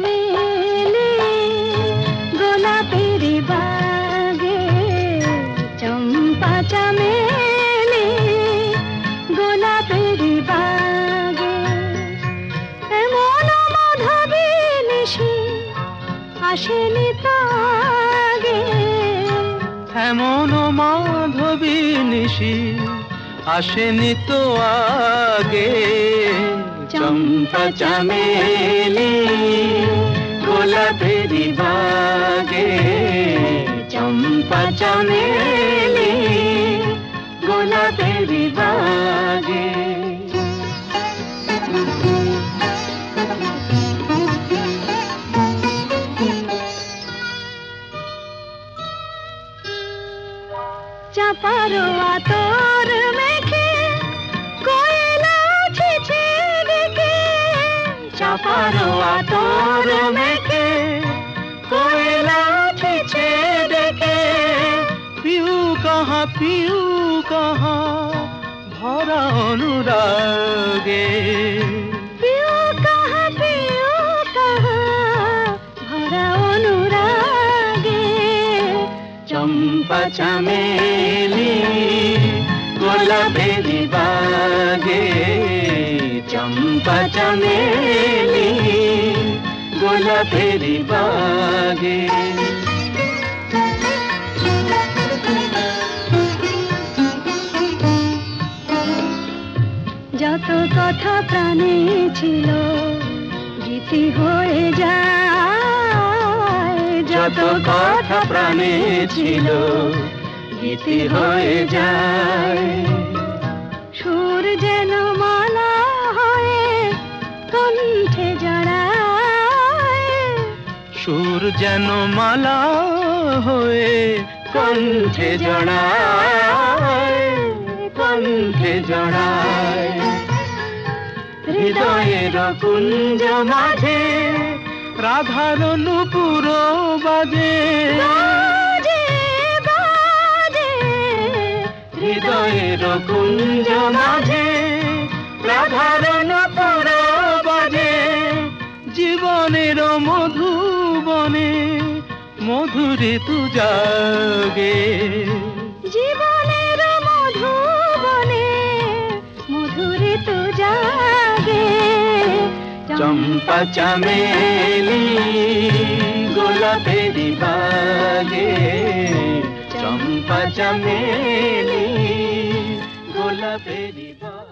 চামেলি গোলাপের বাগে, চম্পা চামেলি গোলাপের বাগে, এমন মাধবী নিশি আসেনি তো আগে, এমন মাধবী নিশি আসেনি তো আগে। চম্পা চামেলি গোলাপের বাগে, চম্পা চামেলি গোলাপের বাগে। চাপার আতর মেখে কোয়েলা ছেছে ডেকে, চাপার আতর মেখে কোয়েলা ছেছে ডেকে, পিউ কাহা ভরা অনুরাগে, পিউ কাহা ভরা অনুরাগে। চম্পা চামেলি গোলাপের বাগে, চম্পা চামেলি গোলাপের বাগে। যত কথা প্রাণে ছিল গীতি হয়ে যায়, যত কথা প্রাণে ছিল গীতি হয়ে যায়। সুর যেন মালা হয়ে কণ্ঠে জড়ায়, সুর যেন মালা হয়ে কণ্ঠে জড়ায়, কণ্ঠে জড়ায়। হৃদয়ের কুঞ্জ মাঝে রাধার নূপুর বাজে, বাজে বাজে। হৃদয়ের কুঞ্জ মাঝে রাধার নূপুর বাজে। জীবনের মধুবনে মধুরে তু জাগে, জীবনের মধুবনে মধুরে তু জাগে। চম্পা চামেলি গোলাপের বাগে, চম্পা চামেলি গোলাপের বাগে।